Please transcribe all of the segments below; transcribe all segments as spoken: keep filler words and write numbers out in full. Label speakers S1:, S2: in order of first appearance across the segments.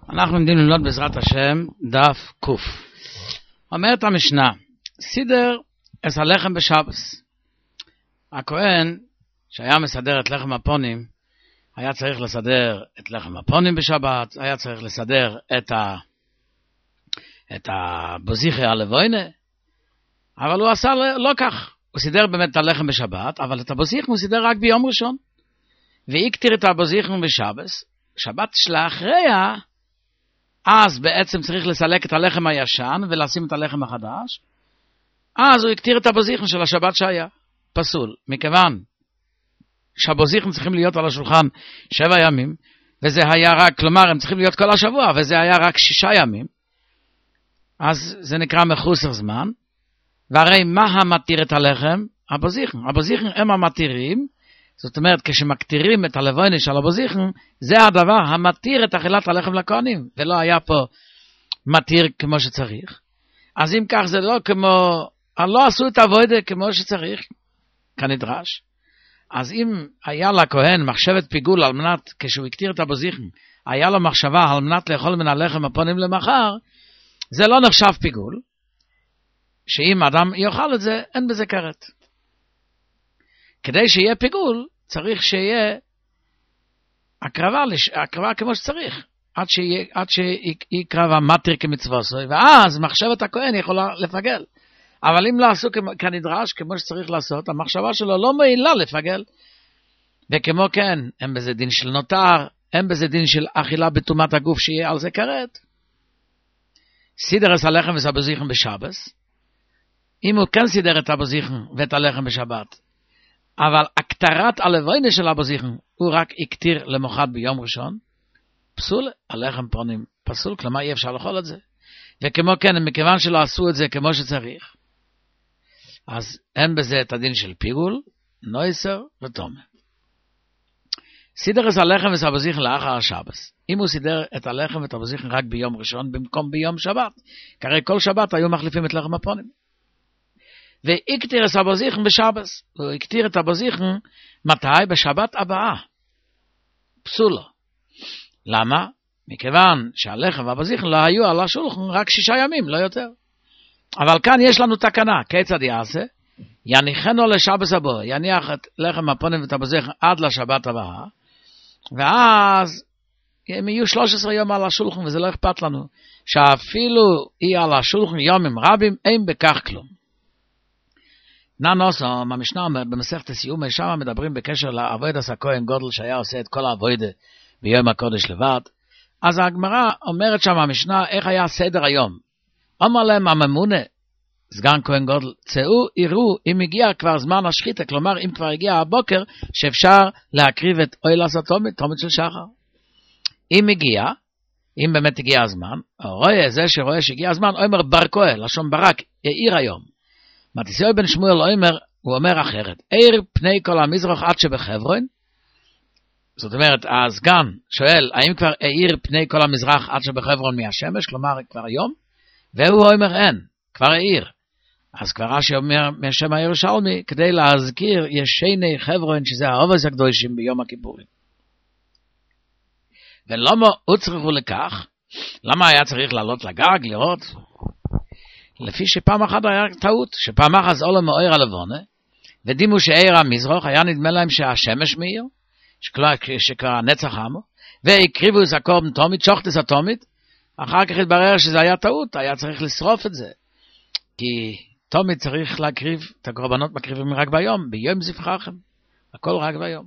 S1: אנחנו עומדים ללמוד בעזרת השם דף קוף. אומרת המשנה, סידר את הלחם בשבס. הכהן שהיה מסדר את לחם הפונים, היה צריך לסדר את לחם הפונים בשבת, היה צריך לסדר את ה את הבוזיחי הלווינה, אבל הוא עשה לא כך. הוא סידר באמת את הלחם בשבת, אבל את הבוזיחי הוא סידר רק ביום ראשון. והקטיר את הבוזיחי בשבס, שבת שלאחריה, אז בעצם צריך לסלק את הלחם הישן ולשים את הלחם החדש. אז הוא הקטיר את הבוזיחי של השבת שהיה. פסול. מכיוון שהבוזיחים צריכים להיות על השולחן שבע ימים, וזה היה רק, כלומר, הם צריכים להיות כל השבוע, וזה היה רק שישה ימים, אז זה נקרא מחוסר זמן. והרי מה המתיר את הלחם? הבוזיחים. הבוזיחים הם המתירים, זאת אומרת, כשמקטירים את הלווינה של הבוזיחים, זה הדבר המתיר את אכילת הלחם לכהנים, ולא היה פה מתיר כמו שצריך. אז אם כך זה לא כמו, לא עשו את העבודה כמו שצריך, כנדרש. אז אם היה לכהן מחשבת פיגול על מנת, כשהוא הקטיר את הבוזיחים, היה לו מחשבה על מנת לאכול מן הלחם הפונים למחר, זה לא נחשב פיגול, שאם אדם יאכל את זה, אין בזה כרת. כדי שיהיה פיגול, צריך שיהיה הקרבה, הקרבה כמו שצריך, עד שיהיה, עד שיקרב המתיר כמצווה, ואז מחשבת הכהן יכולה לפגל. אבל אם לא עשו כנדרש, כמו שצריך לעשות, המחשבה שלו לא מעילה לפגל. וכמו כן, הם בזה דין של נותר, הם בזה דין של אכילה בתומת הגוף שיהיה על זה כרת. סידר את הלחם ואת הבוזיחים בשבס. אם הוא כן סידר את הבוזיחים ואת הלחם בשבת, אבל הקטרת הלווינה של הבוזיחים, הוא רק הקטיר למוחד ביום ראשון, פסול, הלחם פונים פסול, כלומר אי אפשר לאכול את זה. וכמו כן, מכיוון שלא עשו את זה כמו שצריך, אז אין בזה את הדין של פיגול, נויסר ותומה. סידר את הלחם ואת הבוזיחים לאחר השבס. אם הוא סידר את הלחם ואת הבוזיחים רק ביום ראשון, במקום ביום שבת, כרי כל שבת היו מחליפים את לחם הפונים. והקטיר את הבוזיחים בשבס. הוא הקטיר את הבוזיחים מתי? בשבת הבאה. פסולו. למה? מכיוון שהלחם והבוזיחים לא היו על השולחן רק שישה ימים, לא יותר. אבל כאן יש לנו תקנה, כיצד יעשה? יניחנו לשבס הבא, יניח את לחם הפונים ואת הבוזיחים עד לשבת הבאה, ואז הם יהיו שלושה עשר יום על השולחן, וזה לא אכפת לנו, שאפילו היא על השולחן יומים רבים, אין בכך כלום. ננוסו, המשנה אומרת, במסכת סיומי, שם מדברים בקשר לעבודת הכהן גודל, שהיה עושה את כל העבודה ביום הקודש לבד. אז הגמרא אומרת שם המשנה, איך היה סדר היום? אומר להם הממונה, סגן כהן גודל, צאו, יראו, אם הגיע כבר זמן השחיטה, כלומר, אם כבר הגיע הבוקר, שאפשר להקריב את אוילס התומית, תומית של שחר. אם הגיע, אם באמת הגיע הזמן, רואה זה שרואה שהגיע הזמן, אומר ברקוה, לשון ברק, העיר היום. מתיסיוי בן שמואל אומר, הוא אומר אחרת, עיר פני כל המזרח עד שבחברון, זאת אומרת, הסגן שואל, האם כבר העיר פני כל המזרח עד שבחברון מהשמש, כלומר כבר היום? והוא אומר אין, כבר העיר. אז כבר רש"י אומר מהשם הירושלמי, כדי להזכיר ישני חברון, שזה העובס הקדושים ביום הכיפורים. ולמה הוצרכו לכך? למה היה צריך לעלות לגג, לראות? לפי שפעם אחת היה טעות, שפעם אחת עולה מאויר הלבונה, ודימו שעיר המזרח, היה נדמה להם שהשמש מאיר, שכבר נצח עמו, והקריבו את הקורבן תומית, שוחטס התומית, אחר כך התברר שזה היה טעות, היה צריך לשרוף את זה, כי תומית צריך להקריב, את הקורבנות מקריבים רק ביום, ביום זבחכם, הכל רק ביום.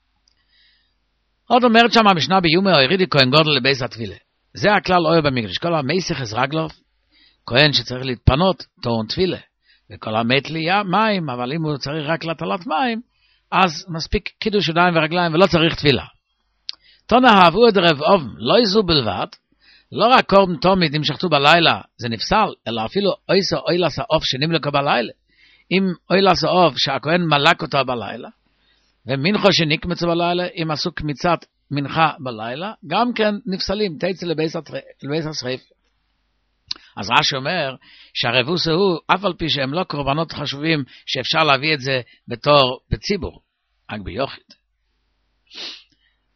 S1: עוד אומרת שם המשנה ביומי או ירידי כהן גודל לבייס התפילה. זה הכלל אוהב במקדש, כל המייסך עזרגלוף, כהן שצריך להתפנות, תורן תפילה, וכל המת לי מים, אבל אם הוא צריך רק לטלת מים, אז מספיק קידוש ידיים ורגליים, ולא צריך תפילה. תונה אהבו את רב אובן, לא יזו בלבד, לא רק קורבן תומית, אם שחטו בלילה, זה נפסל, אלא אפילו אויסו אוילס העוף שנמלקו בלילה. אם אוילס העוף שהכהן מלק אותו בלילה, ומנחו שנקמצו בלילה, אם עשו קמיצת מנחה בלילה, גם כן נפסלים, תצא לבייס השריף. אז רש"י אומר שהרבוס הוא, אף על פי שהם לא קורבנות חשובים, שאפשר להביא את זה בתור בציבור, רק ביוחד.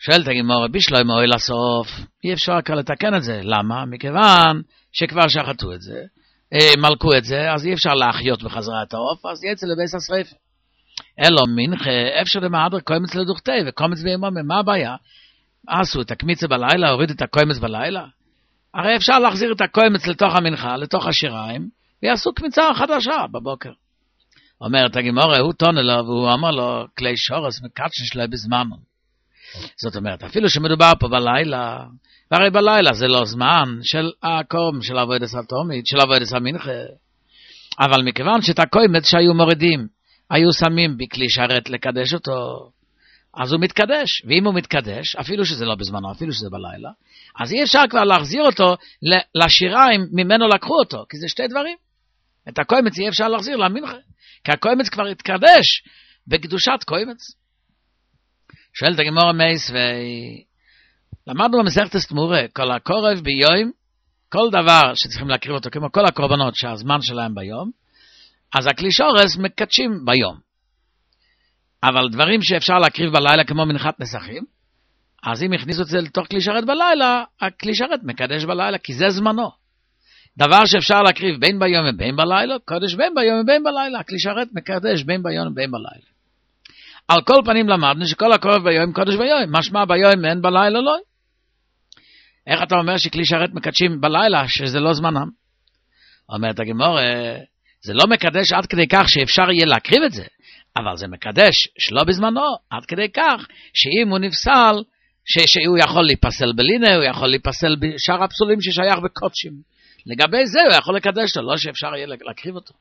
S1: שואלת הגמרא, בשלום אוהל הסוף, אי אפשר כבר לתקן את זה. למה? מכיוון שכבר שחטו את זה, מלכו את זה, אז אי אפשר להחיות בחזרה את העוף, אז יצא לבייס השריפה. אלא מנחה, אפשר למעדר קומץ לדוכתי וקומץ בימום, מה הבעיה? עשו את הקמיצה בלילה, הורידו את הקומץ בלילה. הרי אפשר להחזיר את הקומץ לתוך המנחה, לתוך השיריים, ויעשו קמיצה חדשה בבוקר. אומרת הגמרא, הוא טון אליו, והוא אמר לו, כלי שורס מקדשן שלו בזמנו. זאת אומרת, אפילו שמדובר פה בלילה, והרי בלילה זה לא זמן של הקום, של עבודת התומית, של עבודת המנחה. אבל מכיוון שאת הקומץ שהיו מורידים, היו שמים בכלי שרת לקדש אותו, אז הוא מתקדש, ואם הוא מתקדש, אפילו שזה לא בזמנו, אפילו שזה בלילה, אז אי אפשר כבר להחזיר אותו לשיריים ממנו לקחו אותו, כי זה שתי דברים. את הקומץ אי אפשר להחזיר למנחה, כי הקומץ כבר התקדש בקדושת קומץ. שואלת הגמרא מייס, ולמדנו במסכת תמורה, כל הקורב ביום, כל דבר שצריכים להקריב אותו, כמו כל הקורבנות שהזמן שלהם ביום, אז הכלי שורס מקדשים ביום. אבל דברים שאפשר להקריב בלילה כמו מנחת נסכים, אז אם יכניסו את זה לתוך כלי שרת בלילה, הכלי שרת מקדש בלילה, כי זה זמנו. דבר שאפשר להקריב בין ביום ובין בלילה, קודש בין ביום ובין בלילה, הכלי שרת מקדש בין ביום ובין בלילה. על כל פנים למדנו שכל הקורב ביום קודש ביום, משמע ביום אין בלילה לא. איך אתה אומר שכלי שרת מקדשים בלילה, שזה לא זמנם? אומרת הגמרא, זה לא מקדש עד כדי כך שאפשר יהיה להקריב את זה, אבל זה מקדש שלא בזמנו, עד כדי כך שאם הוא נפסל, ש- שהוא יכול להיפסל בלינה, הוא יכול להיפסל בשאר הפסולים ששייך בקודשים. לגבי זה הוא יכול לקדש לו, לא שאפשר יהיה להקריב אותו.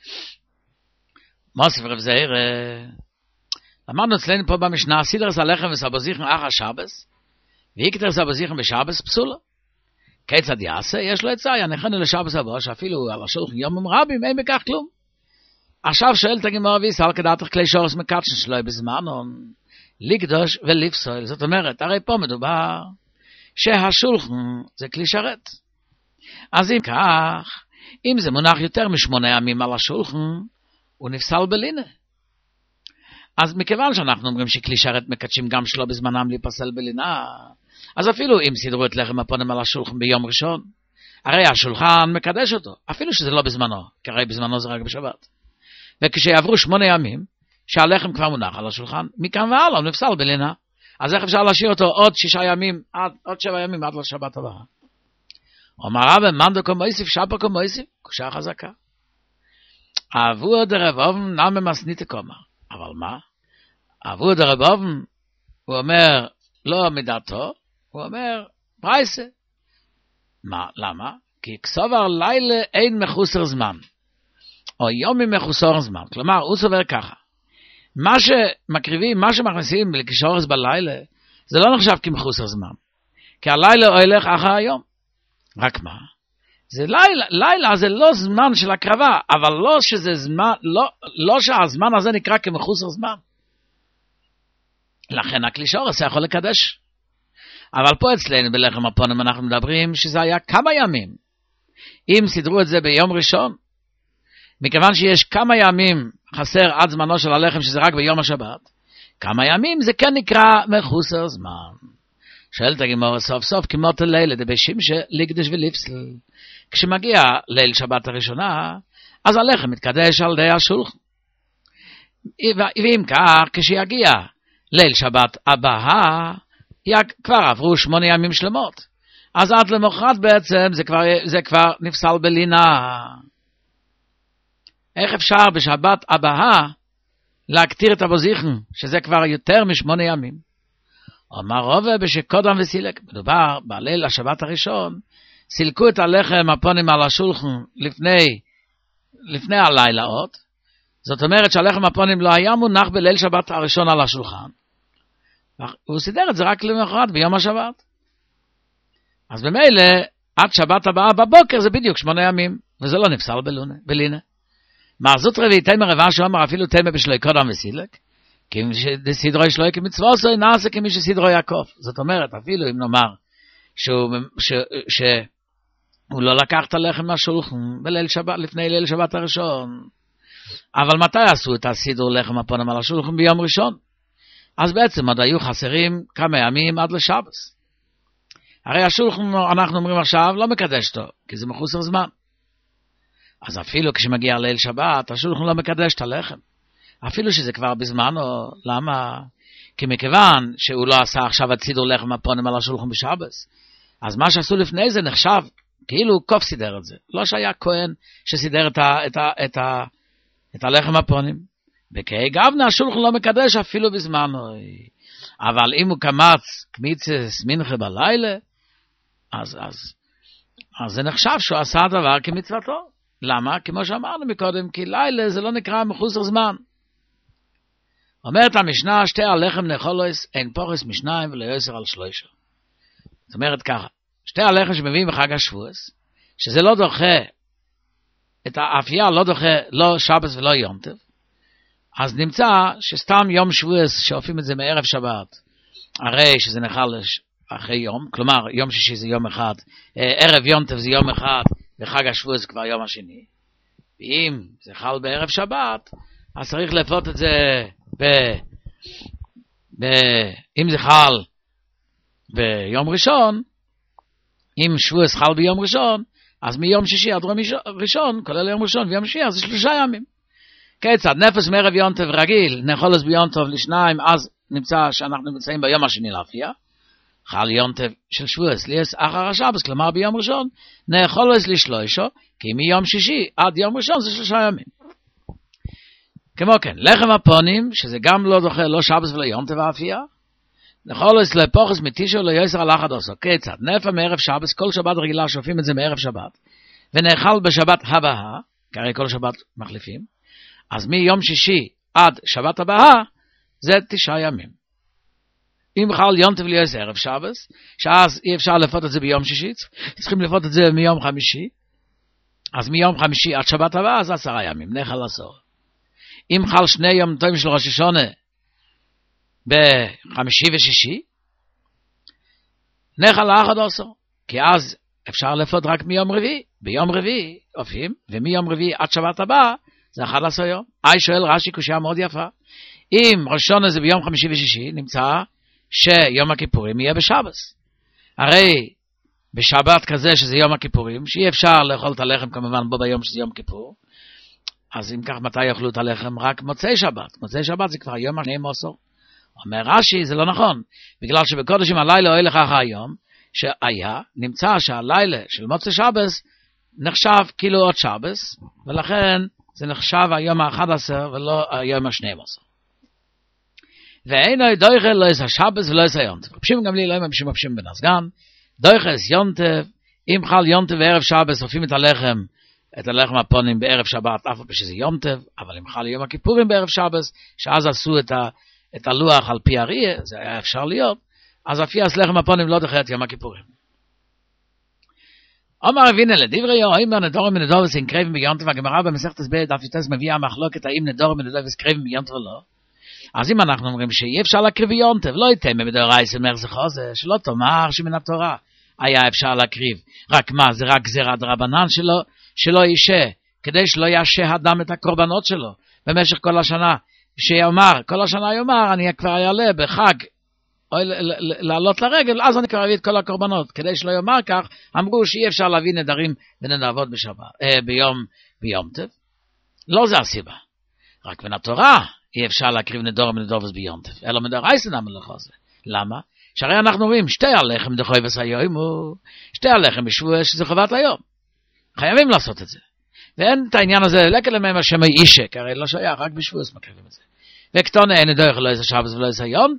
S1: מוסף רב זעיר, למדנו אצלנו פה במשנה, סידרס הלחם וסבוזיכם אח השבס, ויקטר סבוזיכם בשבס פסולה. כיצד יעשה? יש לו עצה, ינחנו לשבס הבא, שאפילו על השולחן יומם רבים, אין בכך כלום. עכשיו שואל את הגמרא ויסל כדעתך כלי שורס מקדשן שלו בזמנו, לקדוש ולפסול. זאת אומרת, הרי פה מדובר שהשולחן זה כלי שרת. אז אם כך, אם זה מונח יותר משמונה ימים על השולחן, הוא נפסל בלינה. אז מכיוון שאנחנו אומרים שכלי שרת מקדשים גם שלו בזמנם להיפסל בלינה, אז אפילו אם סידרו את לחם הפונים על השולחן ביום ראשון, הרי השולחן מקדש אותו, אפילו שזה לא בזמנו, כי הרי בזמנו זה רק בשבת. וכשיעברו שמונה ימים, שהלחם כבר מונח על השולחן, מכאן והלאה הוא נפסל בלינה. אז איך אפשר להשאיר אותו עוד שישה ימים, עד, עוד שבע ימים עד לשבת הבאה? אומר רבי, מנדו כמויסיף, שפה כמויסיף, קושה חזקה. אבו דרב אובן נמי מסנית קומר. אבל מה? אבו דרב אובן, הוא אומר, לא מדעתו, הוא אומר, פרייסה. מה? למה? כי כסובר לילה אין מחוסר זמן. או יומי מחוסר זמן. כלומר, הוא סובר ככה. מה שמקריבים, מה שמכניסים לקשורס בלילה, זה לא נחשב כמחוסר זמן. כי הלילה הולך אחר היום. רק מה? זה לילה, לילה זה לא זמן של הקרבה, אבל לא שזה זמן, לא, לא שהזמן הזה נקרא כמחוסר זמן. לכן הכלי שורס יכול לקדש. אבל פה אצלנו בלחם הפונים אנחנו מדברים שזה היה כמה ימים. אם סידרו את זה ביום ראשון, מכיוון שיש כמה ימים חסר עד זמנו של הלחם שזה רק ביום השבת, כמה ימים זה כן נקרא מחוסר זמן. שואלת הגמרא סוף סוף כמות הלילה דבי שמשה לקדש ולפסל. כשמגיע ליל שבת הראשונה, אז הלחם מתקדש על די השולחן. ואם כך, כשיגיע ליל שבת הבאה, כבר עברו שמונה ימים שלמות. אז עד למחרת בעצם זה כבר, זה כבר נפסל בלינה. איך אפשר בשבת הבאה להקטיר את הבוזיכן, שזה כבר יותר משמונה ימים? אמר רובה בשקודם וסילק, מדובר בליל השבת הראשון, סילקו את הלחם הפונים על השולחן לפני, לפני הלילה עוד, זאת אומרת שהלחם הפונים לא היה מונח בליל שבת הראשון על השולחן, הוא סידר את זה רק למחרת ביום השבת. אז במילא, עד שבת הבאה בבוקר זה בדיוק שמונה ימים, וזה לא נפסל בלינה. מה זאת רבי תימא רבא שאומר אפילו תימא בשלוי קודם וסילק, כי סדרו שלוי כמצוו עשוי נעשה כמי שסדרו יעקב. זאת אומרת, אפילו אם נאמר שהוא, ש, שהוא לא לקח את הלחם מהשולחן בליל שבת, לפני ליל שבת הראשון, אבל מתי עשו את הסידור לחם הפונים על השולחן? ביום ראשון. אז בעצם עוד היו חסרים כמה ימים עד לשבס. הרי השולחן, אנחנו אומרים עכשיו, לא מקדש אותו, כי זה מחוסר זמן. אז אפילו כשמגיע ליל שבת, השולחן לא מקדש את הלחם. אפילו שזה כבר בזמן, או למה? כי מכיוון שהוא לא עשה עכשיו את סידור לחם הפונים על השולחן בשבס, אז מה שעשו לפני זה נחשב, כאילו קוף סידר את זה. לא שהיה כהן שסידר את, ה, את, ה, את, ה, את הלחם הפונים. וכי גבנה השולחן לא מקדש אפילו בזמן. אבל אם הוא קמץ קמיצס מנחה בלילה, אז, אז, אז זה נחשב שהוא עשה דבר כמצוותו. למה? כמו שאמרנו מקודם, כי לילה זה לא נקרא מחוסר זמן. אומרת המשנה, שתי הלחם נאכולוס, אין פורס משניים ולא יוסר על שלושה. זאת אומרת ככה, שתי הלחם שמביאים בחג השבועס, שזה לא דוחה, את האפייה לא דוחה, לא שבס ולא יום טוב, אז נמצא שסתם יום שבועס, שאופים את זה מערב שבת, הרי שזה נחל אחרי יום, כלומר יום שישי זה יום אחד, ערב יום טוב זה יום אחד, וחג השבועס זה כבר יום השני. ואם זה חל בערב שבת, אז צריך לפות את זה ב... ב... אם זה חל ביום ראשון, אם שבועס חל ביום ראשון, אז מיום שישי עד ראשון, כולל יום ראשון ויום שישי, אז זה שלושה ימים. כיצד? נפש מערב יום טוב רגיל, נאכולס ביום טוב לשניים, אז נמצא שאנחנו נמצאים ביום השני להפיע, חל יום טוב של שבועס, ליאס אחר השבס, כלומר ביום ראשון, נאכולס לשלושו, כי מיום שישי עד יום ראשון זה שלושה ימים. כמו כן, לחם הפונים, שזה גם לא דוחה, לא שבס ולא יום טוב האפייה, נאכולס לפוחס מתישו לא יוסר על אחד עשו. כיצד? נפע מערב שבס, כל שבת רגילה שופים את זה מערב שבת, ונאכל בשבת הבאה, כי הרי כל שבת מחליפים, אז מיום שישי עד שבת הבאה, זה תשעה ימים. אם חל יום טוב ליוס ערב שבס, שאז אי אפשר לפות את זה ביום שישי, צריכים לפות את זה מיום חמישי, אז מיום חמישי עד שבת הבאה, זה עשרה ימים, נאכל עשור. אם חל שני יום טובים של ראש השונה, בחמישי ושישי, נאכל לאחד עשור, כי אז אפשר לפות רק מיום רביעי, ביום רביעי אופים, ומיום רביעי עד שבת הבאה, זה אחד עשר יום. אי שואל רש"י קושיה מאוד יפה, אם ראש השונה זה ביום חמישי ושישי, נמצא שיום הכיפורים יהיה בשבס. הרי בשבת כזה שזה יום הכיפורים, שאי אפשר לאכול את הלחם כמובן בו ביום שזה יום כיפור, אז אם כך מתי יאכלו את הלחם? רק מוצאי שבת. מוצאי שבת זה כבר יום השני מוסר. אומר רש"י, זה לא נכון, בגלל שבקודשים הלילה אוהל לך אחר היום, שהיה, נמצא שהלילה של מוצאי שבס נחשב כאילו עוד שבס, ולכן זה נחשב היום ה-אחד עשר ולא היום השני מוסר. ואינו דויכל לא יש השבס ולא יש היונטב. פשים גם לי לא הם שמפשים בנסגן, דויכס יונטב, אם חל יונטב וערב שבס, הופים את הלחם, את הלחם הפונים בערב שבת, אף פעם שזה יונטב, אבל אם חל יום הכיפורים בערב שבס, שאז עשו את, ה, את הלוח על פי אריה, זה היה אפשר להיות, אז אפיית לחם הפונים לא דוחה את יום הכיפורים. אומר אבינה לדברי יו, האם נדורים ונדורס אין קרבים ביונטב, הגמרא במסכת הסברת דף י"ט מביאה המחלוקת, האם נדורים ונדורס קרבים ביונטב או לא. אז אם אנחנו אומרים שאי אפשר להקריב ביונטב, לא ייתן מדאורייתא ומחזר חוזר, שלא תאמר שמן התורה היה אפשר להקריב. רק מה, זה רק גזירת דרבנן שלו, שלא ישה, כדי שלא ישה אדם את הקורבנות שלו במשך כל השנה, שיאמר, כל השנה יאמר, אני כבר אעלה בחג, או לעלות לרגל, אז אני כבר אביא את כל הקורבנות, כדי שלא יאמר כך, אמרו שאי אפשר להביא נדרים ונדבות בשבת, אה, ביום, ביום טוב. לא זה הסיבה. רק בין התורה, אי אפשר להקריב נדור ונדובס ביום טוב, אלא מדאורייתא נמל לחוזר. למה? שהרי אנחנו רואים, שתי הלחם דחויבס היום, שתי הלחם בשבוע שזה חובת היום. חייבים לעשות את זה. ואין את העניין הזה, לקל להם השם אישה, כי הרי לא שייך, רק בשבוע מקריבים את זה. וקטונה אין נדורך לא איזה שבס ולא איזה יום,